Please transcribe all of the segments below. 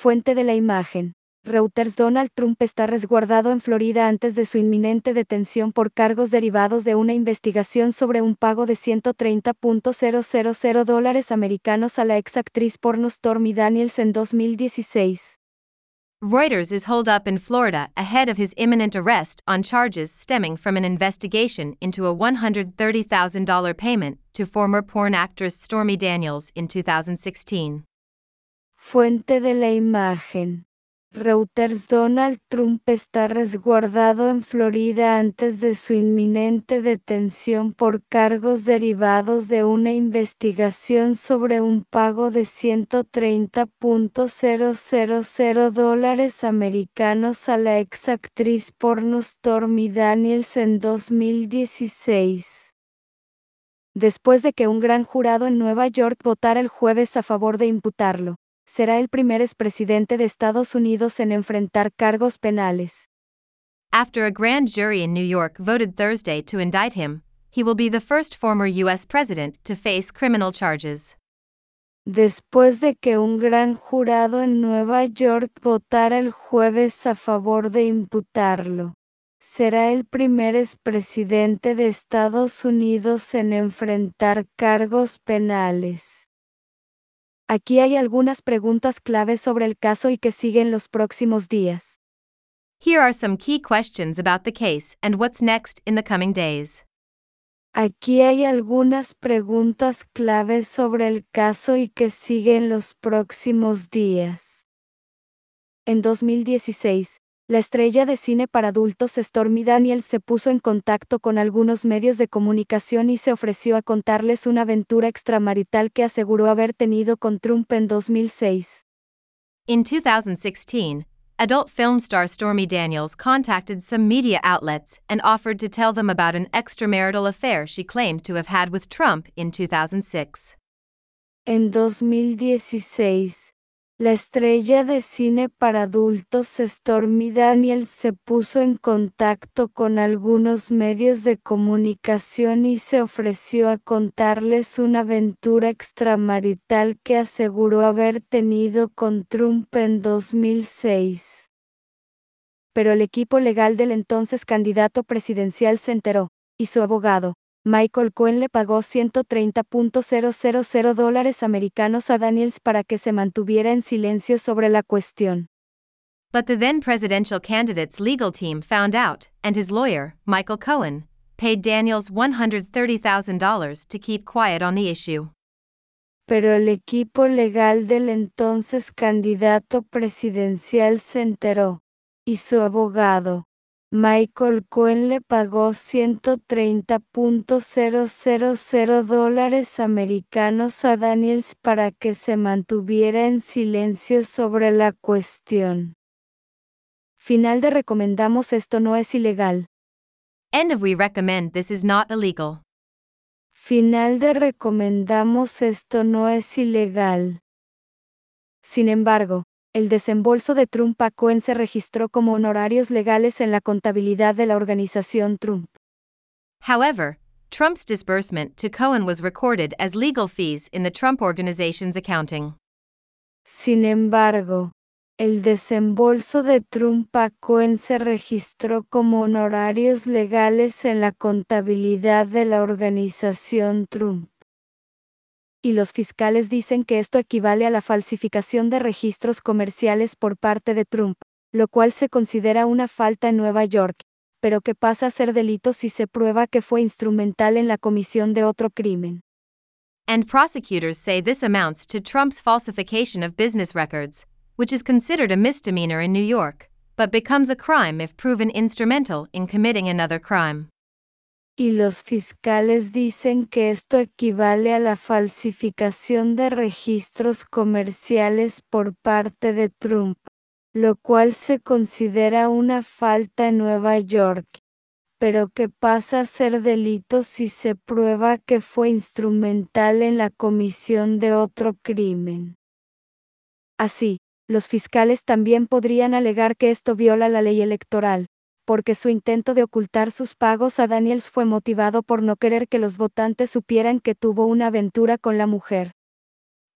Fuente de la imagen. Reuters. Donald Trump está resguardado en Florida antes de su inminente detención por cargos derivados de una investigación sobre un pago de $130,000 americanos a la ex actriz porno Stormy Daniels en 2016. Reuters is holed up in Florida ahead of his imminent arrest on charges stemming from an investigation into a $130,000 payment to former porn actress Stormy Daniels in 2016. Fuente de la imagen. Reuters. Donald Trump está resguardado en Florida antes de su inminente detención por cargos derivados de una investigación sobre un pago de $130,000 americanos a la ex actriz porno Stormy Daniels en 2016. Después de que un gran jurado en Nueva York votara el jueves a favor de imputarlo, será el primer expresidente de Estados Unidos en enfrentar cargos penales. After a grand jury in New York voted Thursday to indict him, he will be the first former U.S. president to face criminal charges. Después de que un gran jurado en Nueva York votara el jueves a favor de imputarlo, será el primer expresidente de Estados Unidos en enfrentar cargos penales. Aquí hay algunas preguntas claves sobre el caso y que siguen los próximos días. Here are some key questions about the case and what's next in the coming days. Aquí hay algunas preguntas claves sobre el caso y que siguen los próximos días. En 2016, la estrella de cine para adultos Stormy Daniels se puso en contacto con algunos medios de comunicación y se ofreció a contarles una aventura extramarital que aseguró haber tenido con Trump en 2006. In 2016, adult film star Stormy Daniels contacted some media outlets and offered to tell them about an extramarital affair she claimed to have had with Trump in 2006. En 2016, la estrella de cine para adultos Stormy Daniels se puso en contacto con algunos medios de comunicación y se ofreció a contarles una aventura extramarital que aseguró haber tenido con Trump en 2006. Pero el equipo legal del entonces candidato presidencial se enteró, y su abogado, Michael Cohen, le pagó $130,000 americanos a Daniels para que se mantuviera en silencio sobre la cuestión. But the then presidential candidate's legal team found out, and his lawyer, Michael Cohen, paid Daniels $130,000 to keep quiet on the issue. Pero el equipo legal del entonces candidato presidencial se enteró, y su abogado, Michael Cohen, le pagó $130,000 americanos a Daniels para que se mantuviera en silencio sobre la cuestión. Final de recomendamos esto no es ilegal. End of we recommend this is not illegal. Final de recomendamos esto no es ilegal. Sin embargo, el desembolso de Trump a Cohen se registró como honorarios legales en la contabilidad de la organización Trump. However, Trump's disbursement to Cohen was recorded as legal fees in the Trump Organization's accounting. Sin embargo, el desembolso de Trump a Cohen se registró como honorarios legales en la contabilidad de la organización Trump. Y los fiscales dicen que esto equivale a la falsificación de registros comerciales por parte de Trump, lo cual se considera una falta en Nueva York, pero que pasa a ser delito si se prueba que fue instrumental en la comisión de otro crimen. And prosecutors say this amounts to Trump's falsification of business records, which is considered a misdemeanor in New York, but becomes a crime if proven instrumental in committing another crime. Y los fiscales dicen que esto equivale a la falsificación de registros comerciales por parte de Trump, lo cual se considera una falta en Nueva York, pero que pasa a ser delito si se prueba que fue instrumental en la comisión de otro crimen. Así, los fiscales también podrían alegar que esto viola la ley electoral, porque su intento de ocultar sus pagos a Daniels fue motivado por no querer que los votantes supieran que tuvo una aventura con la mujer.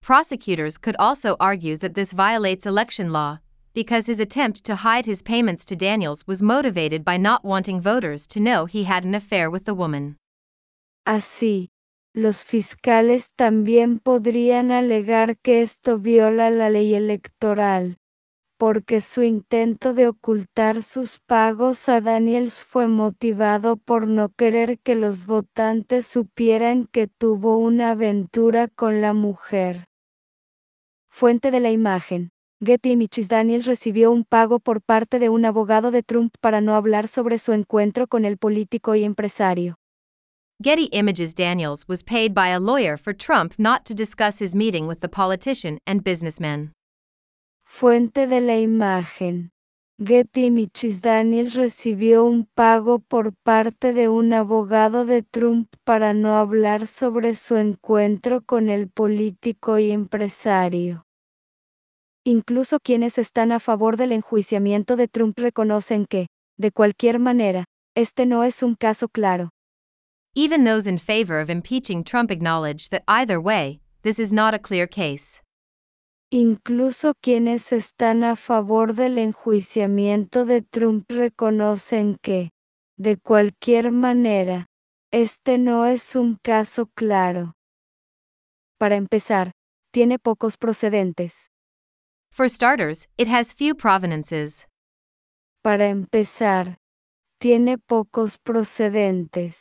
Prosecutors could also argue that this violates election law, because his attempt to hide his payments to Daniels was motivated by not wanting voters to know he had an affair with the woman. Así, los fiscales también podrían alegar que esto viola la ley electoral, porque su intento de ocultar sus pagos a Daniels fue motivado por no querer que los votantes supieran que tuvo una aventura con la mujer. Fuente de la imagen. Getty Images. Daniels recibió un pago por parte de un abogado de Trump para no hablar sobre su encuentro con el político y empresario. Getty Images. Daniels was paid by a lawyer for Trump not to discuss his meeting with the politician and businessman. Fuente de la imagen. Getty Images. Daniels recibió un pago por parte de un abogado de Trump para no hablar sobre su encuentro con el político y empresario. Incluso quienes están a favor del enjuiciamiento de Trump reconocen que, de cualquier manera, este no es un caso claro. Even those in favor of impeaching Trump acknowledge that either way, this is not a clear case. Incluso quienes están a favor del enjuiciamiento de Trump reconocen que, de cualquier manera, este no es un caso claro. Para empezar, tiene pocos procedentes. For starters, it has few provenances. Para empezar, tiene pocos procedentes.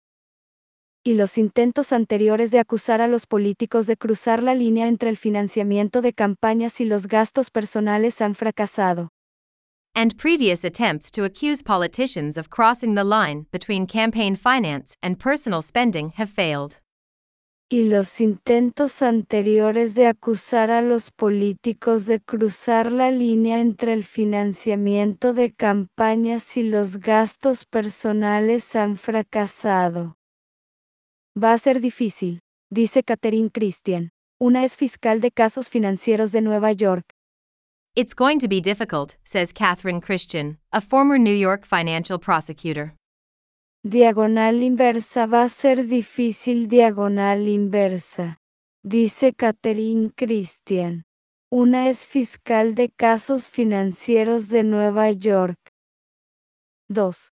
Y los intentos anteriores de acusar a los políticos de cruzar la línea entre el financiamiento de campañas y los gastos personales han fracasado. And previous attempts to accuse politicians of crossing the line between campaign finance and personal spending have failed. Y los intentos anteriores de acusar a los políticos de cruzar la línea entre el financiamiento de campañas y los gastos personales han fracasado. Va a ser difícil, dice Catherine Christian, una ex fiscal de casos financieros de Nueva York. It's going to be difficult, says Catherine Christian, a former New York financial prosecutor. Diagonal inversa. Va a ser difícil. Diagonal inversa, dice Catherine Christian, una ex fiscal de casos financieros de Nueva York. 2.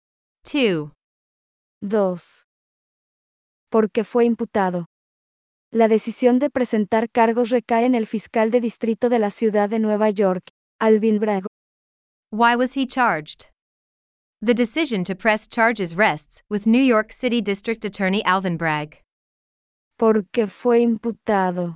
2. Porque fue imputado. La decisión de presentar cargos recae en el fiscal de distrito de la ciudad de Nueva York, Alvin Bragg. Why was he charged? The decision to press charges rests with New York City District Attorney Alvin Bragg. Porque fue imputado.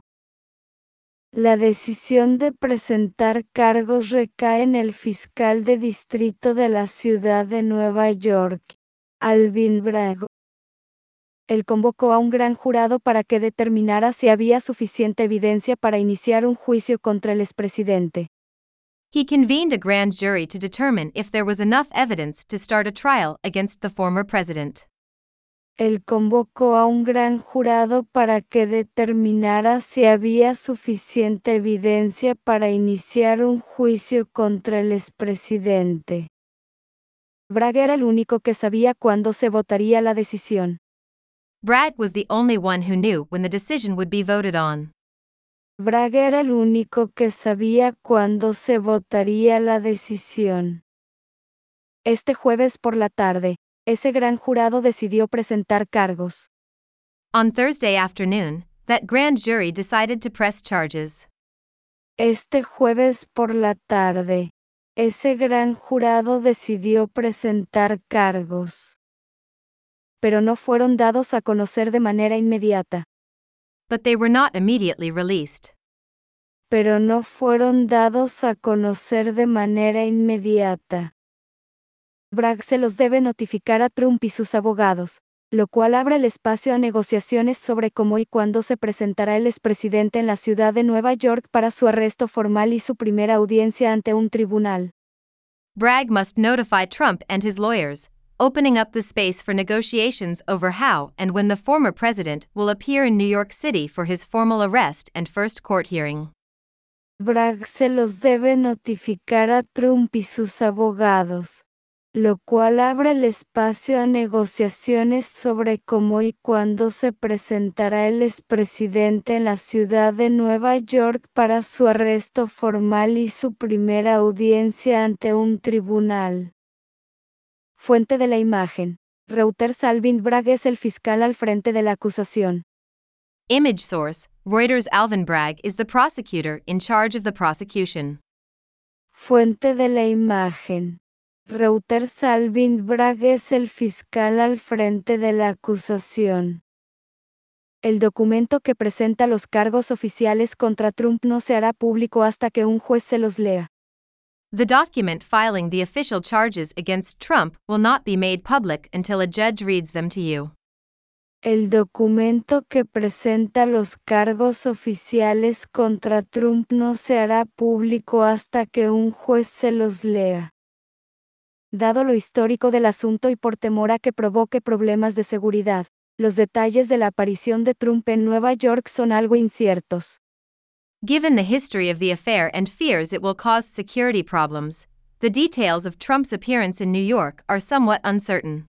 La decisión de presentar cargos recae en el fiscal de distrito de la ciudad de Nueva York, Alvin Bragg. Él convocó a un gran jurado para que determinara si había suficiente evidencia para iniciar un juicio contra el expresidente. He convened a grand jury to determine if there was enough evidence to start a trial against the former president. Él convocó a un gran jurado para que determinara si había suficiente evidencia para iniciar un juicio contra el expresidente. Bragg era el único que sabía cuándo se votaría la decisión. Bragg was the only one who knew when the decision would be voted on. Bragg era el único que sabía cuándo se votaría la decisión. Este jueves por la tarde, ese gran jurado decidió presentar cargos. On Thursday afternoon, that grand jury decided to press charges. Este jueves por la tarde, ese gran jurado decidió presentar cargos. Pero no fueron dados a conocer de manera inmediata. But they were not immediately released. Pero no fueron dados a conocer de manera inmediata. Bragg se los debe notificar a Trump y sus abogados, lo cual abre el espacio a negociaciones sobre cómo y cuándo se presentará el expresidente en la ciudad de Nueva York para su arresto formal y su primera audiencia ante un tribunal. Bragg must notify Trump and his lawyers, opening up the space for negotiations over how and when the former president will appear in New York City for his formal arrest and first court hearing. Bragg se los debe notificar a Trump y sus abogados, lo cual abre el espacio a negociaciones sobre cómo y cuándo se presentará el expresidente en la ciudad de Nueva York para su arresto formal y su primera audiencia ante un tribunal. Fuente de la imagen. Reuters. Alvin Bragg es el fiscal al frente de la acusación. Image source, Reuters. Alvin Bragg is the prosecutor in charge of the prosecution. Fuente de la imagen. Reuters. Alvin Bragg es el fiscal al frente de la acusación. El documento que presenta los cargos oficiales contra Trump no se hará público hasta que un juez se los lea. The document filing the official charges against Trump will not be made public until a judge reads them to you. El documento que presenta los cargos oficiales contra Trump no se hará público hasta que un juez se los lea. Dado lo histórico del asunto y por temor a que provoque problemas de seguridad, los detalles de la aparición de Trump en Nueva York son algo inciertos. Given the history of the affair and fears it will cause security problems, the details of Trump's appearance in New York are somewhat uncertain.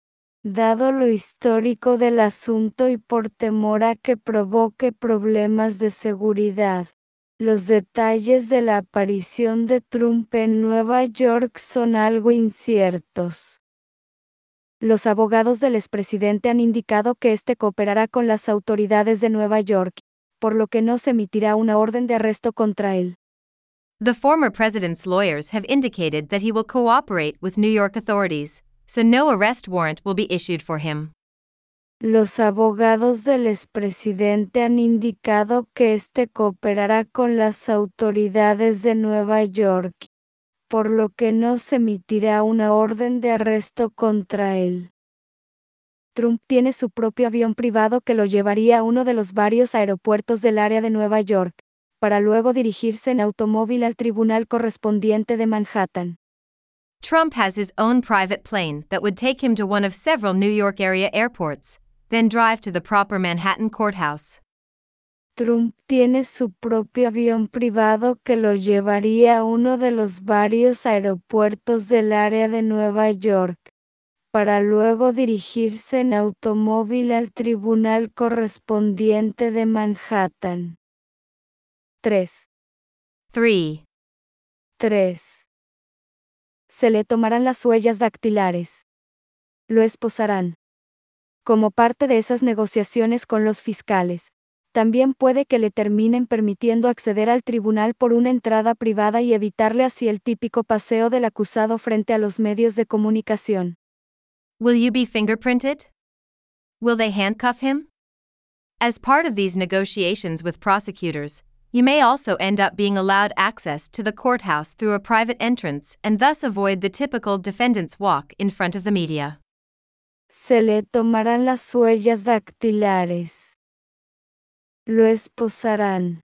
Dado lo histórico del asunto y por temor a que provoque problemas de seguridad, los detalles de la aparición de Trump en Nueva York son algo inciertos. Los abogados del expresidente han indicado que este cooperará con las autoridades de Nueva York, por lo que no se emitirá una orden de arresto contra él. The former president's lawyers have indicated that he will cooperate with New York authorities, so no arrest warrant will be issued for him. Los abogados del expresidente han indicado que este cooperará con las autoridades de Nueva York, por lo que no se emitirá una orden de arresto contra él. Trump tiene su propio avión privado que lo llevaría a uno de los varios aeropuertos del área de Nueva York, para luego dirigirse en automóvil al tribunal correspondiente de Manhattan. Trump has his own private plane that would take him to one of several New York area airports, then drive to the proper Manhattan courthouse. Trump tiene su propio avión privado que lo llevaría a uno de los varios aeropuertos del área de Nueva York, para luego dirigirse en automóvil al tribunal correspondiente de Manhattan. 3. 3. Se le tomarán las huellas dactilares. Lo esposarán. Como parte de esas negociaciones con los fiscales, también puede que le terminen permitiendo acceder al tribunal por una entrada privada y evitarle así el típico paseo del acusado frente a los medios de comunicación. Will you be fingerprinted? Will they handcuff him? As part of these negotiations with prosecutors, you may also end up being allowed access to the courthouse through a private entrance and thus avoid the typical defendant's walk in front of the media. Se le tomarán las huellas dactilares. Lo esposarán.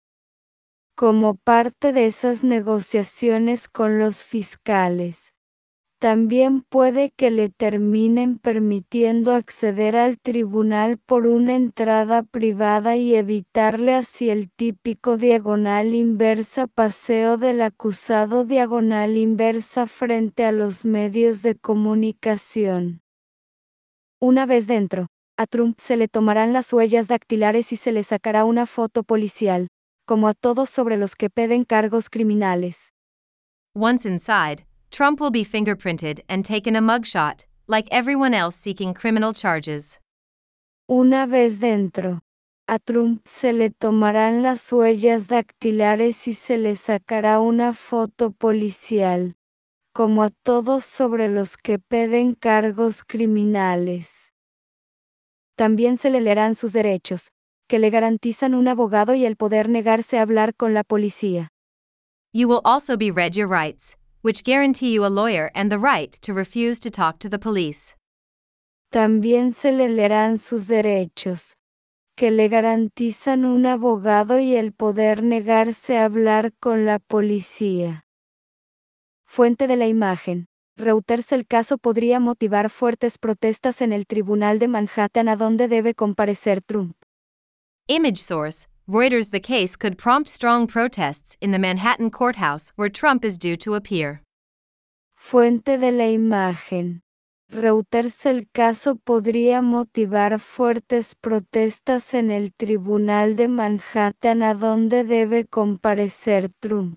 Como parte de esas negociaciones con los fiscales, también puede que le terminen permitiendo acceder al tribunal por una entrada privada y evitarle así el típico diagonal inversa paseo del acusado diagonal inversa frente a los medios de comunicación. Una vez dentro, a Trump se le tomarán las huellas dactilares y se le sacará una foto policial, como a todos sobre los que peden cargos criminales. Once inside, Trump will be fingerprinted and taken a mugshot, like everyone else seeking criminal charges. Una vez dentro, a Trump se le tomarán las huellas dactilares y se le sacará una foto policial, como a todos sobre los que peden cargos criminales. También se le leerán sus derechos, que le garantizan un abogado y el poder negarse a hablar con la policía. You will also be read your rights, which guarantee you a lawyer and the right to refuse to talk to the police. También se le leerán sus derechos, que le garantizan un abogado y el poder negarse a hablar con la policía. Fuente de la imagen. Reuters. El caso podría motivar fuertes protestas en el tribunal de Manhattan a donde debe comparecer Trump. Image source, Reuters. The case could prompt strong protests in the Manhattan courthouse where Trump is due to appear. Fuente de la imagen. Reuters. El caso podría motivar fuertes protestas en el Tribunal de Manhattan a donde debe comparecer Trump.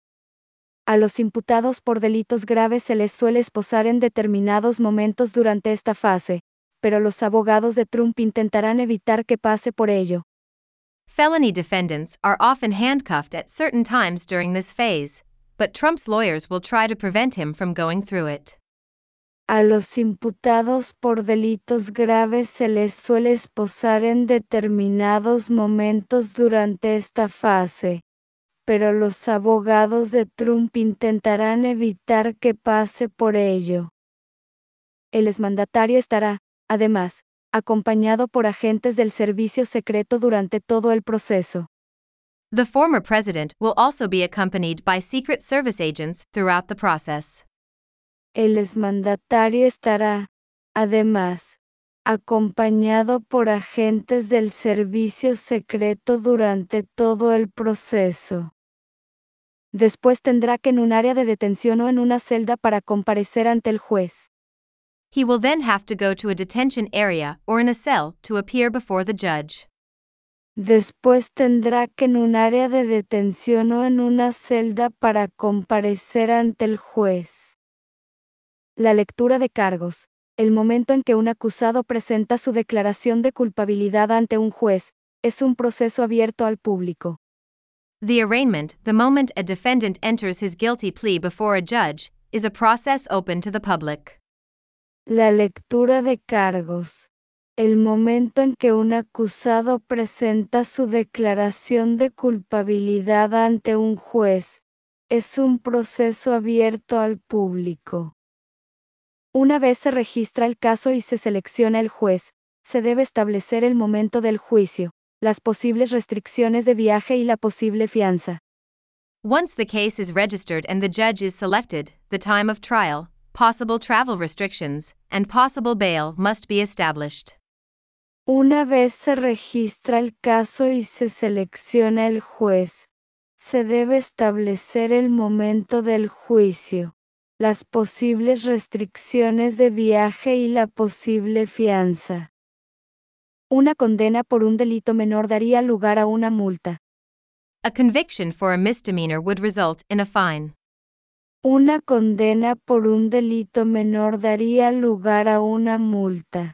A los imputados por delitos graves se les suele esposar en determinados momentos durante esta fase, pero los abogados de Trump intentarán evitar que pase por ello. Felony defendants are often handcuffed at certain times during this phase, but Trump's lawyers will try to prevent him from going through it. A los imputados por delitos graves se les suele esposar en determinados momentos durante esta fase, pero los abogados de Trump intentarán evitar que pase por ello. El exmandatario estará, además, acompañado por agentes del servicio secreto durante todo el proceso. The former president will also be accompanied by Secret Service agents throughout the process. El exmandatario estará, además, acompañado por agentes del servicio secreto durante todo el proceso. Después tendrá que en un área de detención o en una celda para comparecer ante el juez. He will then have to go to a detention area or in a cell to appear before the judge. Después tendrá que en un área de detención o en una celda para comparecer ante el juez. La lectura de cargos. El momento en que un acusado presenta su declaración de culpabilidad ante un juez, es un proceso abierto al público. The arraignment, the moment a defendant enters his guilty plea before a judge, is a process open to the public. La lectura de cargos. El momento en que un acusado presenta su declaración de culpabilidad ante un juez, es un proceso abierto al público. Una vez se registra el caso y se selecciona el juez, se debe establecer el momento del juicio, las posibles restricciones de viaje y la posible fianza. Once the case is registered and the judge is selected, the time of trial, possible travel restrictions, and possible bail must be established. Una vez se registra el caso y se selecciona el juez, se debe establecer el momento del juicio, las posibles restricciones de viaje y la posible fianza. Una condena por un delito menor daría lugar a una multa. A conviction for a misdemeanor would result in a fine. Una condena por un delito menor daría lugar a una multa.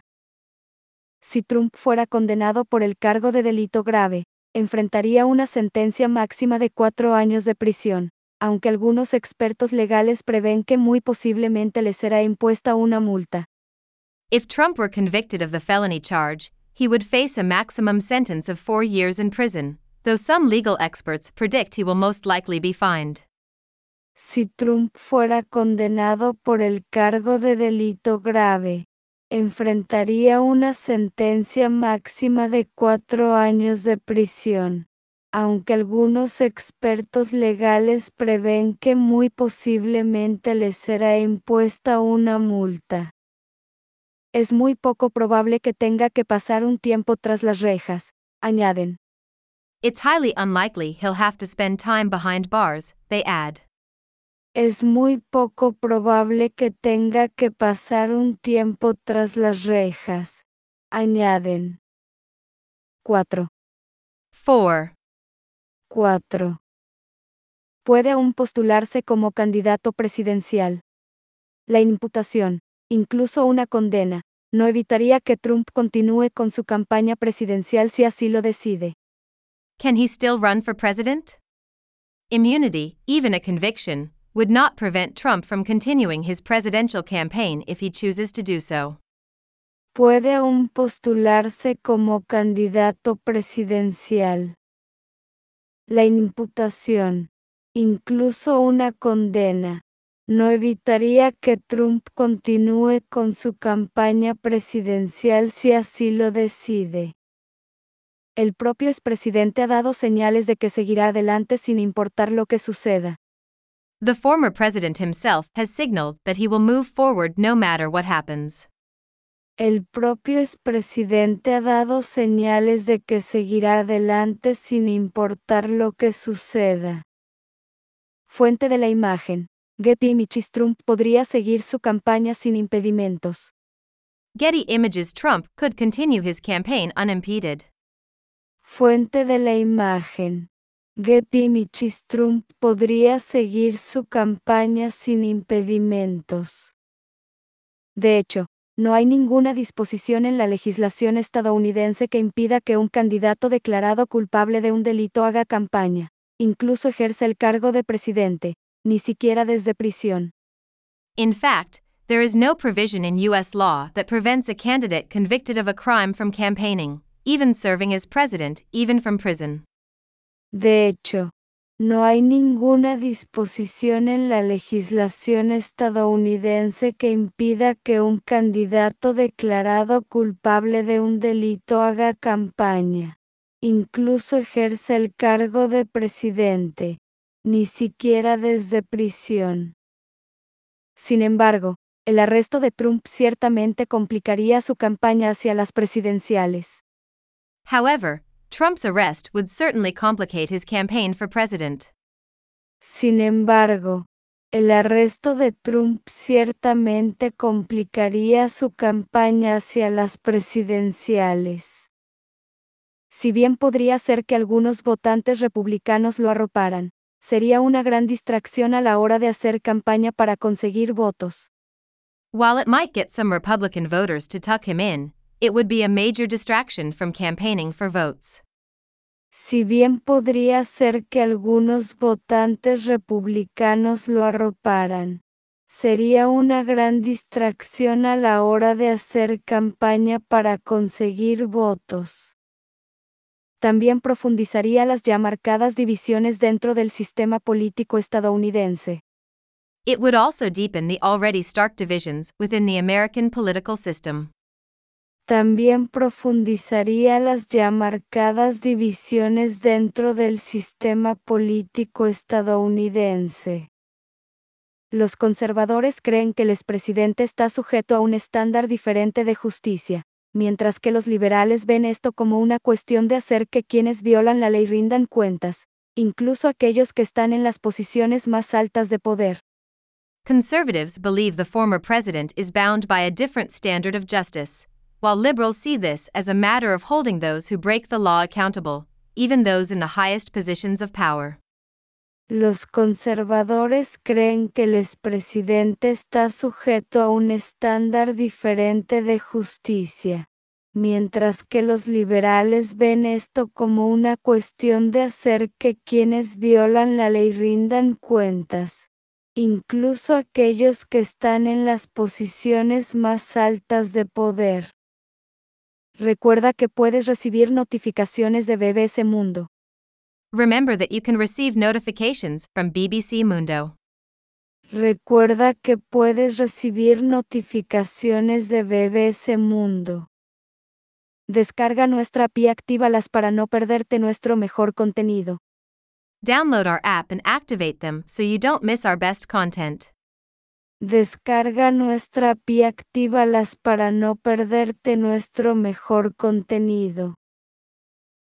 Si Trump fuera condenado por el cargo de delito grave, enfrentaría una sentencia máxima de 4 años de prisión, aunque algunos expertos legales prevén que muy posiblemente le será impuesta una multa. If Trump were convicted of the felony charge, he would face a maximum sentence of 4 years in prison, though some legal experts predict he will most likely be fined. Si Trump fuera condenado por el cargo de delito grave, enfrentaría una sentencia máxima de 4 años de prisión, aunque algunos expertos legales prevén que muy posiblemente le será impuesta una multa. Es muy poco probable que tenga que pasar un tiempo tras las rejas, añaden. It's highly unlikely he'll have to spend time behind bars, they add. Es muy poco probable que tenga que pasar un tiempo tras las rejas, añaden. 4. 4. Puede aún postularse como candidato presidencial. La imputación, incluso una condena, no evitaría que Trump continúe con su campaña presidencial si así lo decide. Can he still run for president? Immunity, even a conviction, would not prevent Trump from continuing his presidential campaign if he chooses to do so. Puede aún postularse como candidato presidencial. La imputación, incluso una condena, no evitaría que Trump continúe con su campaña presidencial si así lo decide. El propio expresidente ha dado señales de que seguirá adelante sin importar lo que suceda. The former president himself has signaled that he will move forward no matter what happens. El propio expresidente ha dado señales de que seguirá adelante sin importar lo que suceda. Fuente de la imagen. Getty Images Trump podría seguir su campaña sin impedimentos. Getty Images Trump could continue his campaign unimpeded. Fuente de la imagen. Getty Images Trump podría seguir su campaña sin impedimentos. De hecho, no hay ninguna disposición en la legislación estadounidense que impida que un candidato declarado culpable de un delito haga campaña, incluso ejerza el cargo de presidente, ni siquiera desde prisión. In fact, there is no provision in U.S. law that prevents a candidate convicted of a crime from campaigning, even serving as president, even from prison. De hecho, no hay ninguna disposición en la legislación estadounidense que impida que un candidato declarado culpable de un delito haga campaña, incluso ejerza el cargo de presidente, ni siquiera desde prisión. Sin embargo, el arresto de Trump ciertamente complicaría su campaña hacia las presidenciales. However, Trump's arrest would certainly complicate his campaign for president. Sin embargo, el arresto de Trump ciertamente complicaría su campaña hacia las presidenciales. Si bien podría ser que algunos votantes republicanos lo arroparan, sería una gran distracción a la hora de hacer campaña para conseguir votos. While it might get some Republican voters to tuck him in, it would be a major distraction from campaigning for votes. Si bien podría ser que algunos votantes republicanos lo arroparan, sería una gran distracción a la hora de hacer campaña para conseguir votos. También profundizaría las ya marcadas divisiones dentro del sistema político estadounidense. It would also deepen the already stark divisions within the American political system. También profundizaría las ya marcadas divisiones dentro del sistema político estadounidense. Los conservadores creen que el expresidente está sujeto a un estándar diferente de justicia, mientras que los liberales ven esto como una cuestión de hacer que quienes violan la ley rindan cuentas, incluso aquellos que están en las posiciones más altas de poder. Conservatives believe the former president is bound by a different standard of justice, while liberals see this as a matter of holding those who break the law accountable, even those in the highest positions of power. Los conservadores creen que el expresidente está sujeto a un estándar diferente de justicia, mientras que los liberales ven esto como una cuestión de hacer que quienes violan la ley rindan cuentas, incluso aquellos que están en las posiciones más altas de poder. Recuerda que puedes recibir notificaciones de BBC Mundo. Remember that you can receive notifications from BBC Mundo. Recuerda que puedes recibir notificaciones de BBC Mundo. Descarga nuestra app y actívalas para no perderte nuestro mejor contenido. Download our app and activate them so you don't miss our best content. Descarga nuestra app y actívalas para no perderte nuestro mejor contenido.